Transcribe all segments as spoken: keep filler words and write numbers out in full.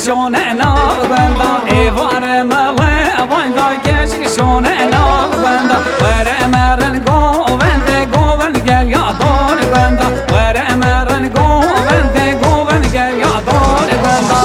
شونه نال بندا ایوار مله وانگا گشک شونه نال بندا وره مرن گووند گووند گل یادور بندا وره مرن گووند گووند گل یادور بندا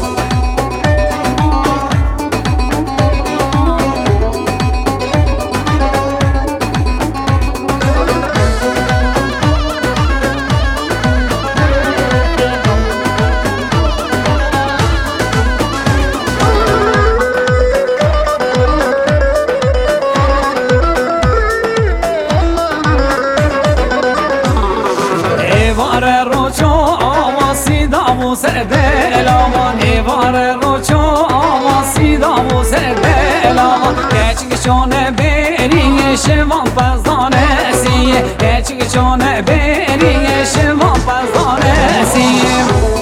Serdelaman evare roço avasida bu serdelaman Geçik şone beri şevan pazdanesiye Geçik şone beri şevan pazdanesiye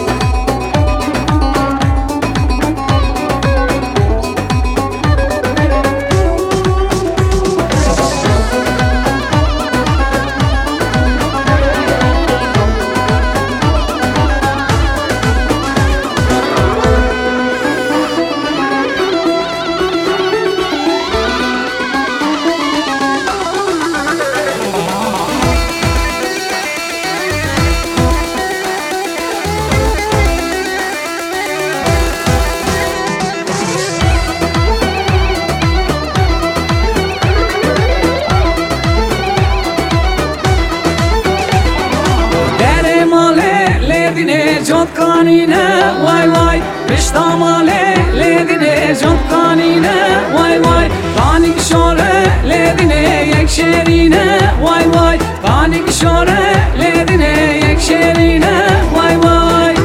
Jot kanine vay vay Piştamale ledine jot kanine vay vay Kanik şore ledine yekşerine vay vay Kanik şore ledine yekşerine vay vay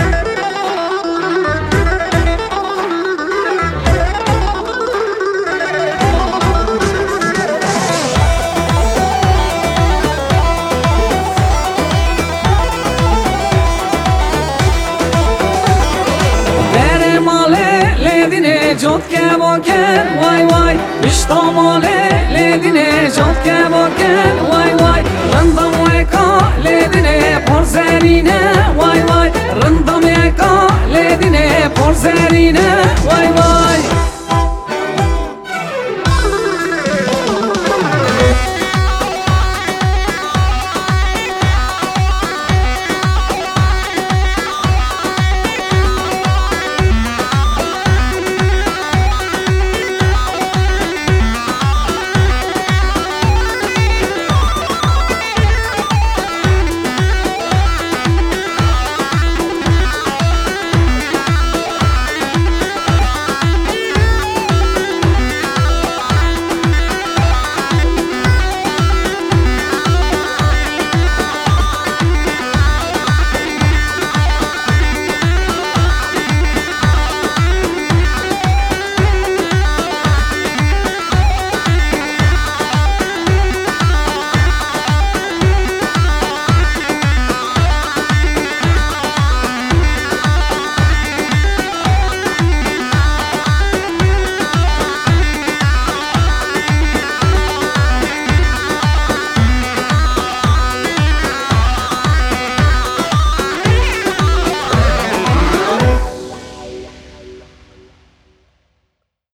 Jot ke boken vay vay Piştamale ledine jot ke boken vay vay Rındam eka ledine porzerine vay vay Rındam eka ledine porzerine vay vay